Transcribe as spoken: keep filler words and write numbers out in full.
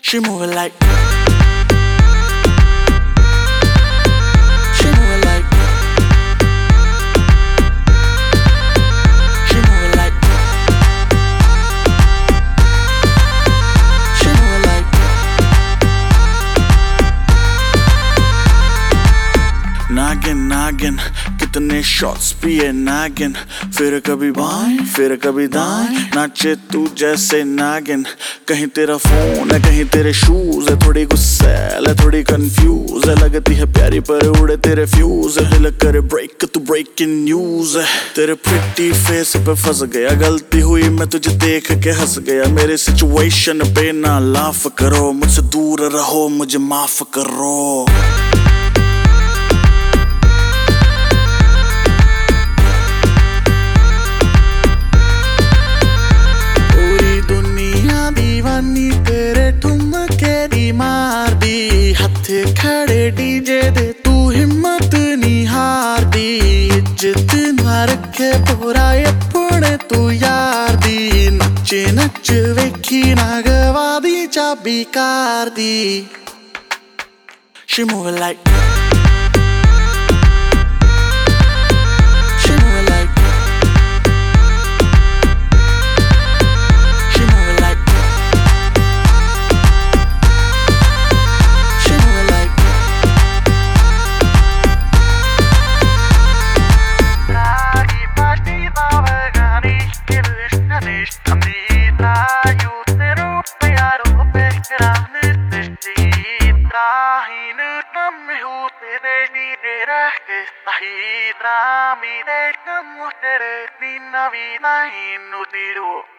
She moving like. She moving like. She moving like. She moving like. नागिन नागिन कितने shots पिए नागिन, फिर कभी बाएं फिर कभी दाएं, नाचे तू जैसे नागिन। कहीं तेरा फोन है कहीं तेरे शूज है, थोड़ी गुस्सैल है थोड़ी कंफ्यूज है, लगती है प्यारी पर उड़े तेरे फ्यूज है, दिल करे ब्रेक तू ब्रेकिंग न्यूज है। तेरे प्रिटी फेस पे फंस गया, गलती हुई मैं तुझे देख के हंस गया, मेरे सिचुएशन पे ना लाफ करो, मुझसे दूर रहो मुझे माफ करो। तेरे ठुमके दी मार दी, हथे खड़े डीजे दे तू हिम्मत नहीं हार दी, इज्जत ना रखे पूरा अपने तू यार दी, नचे नच वेखी ना गवा दी चाबी कार दी। She moving like. Tahidra mi de kamu tere ni na vida inutiro.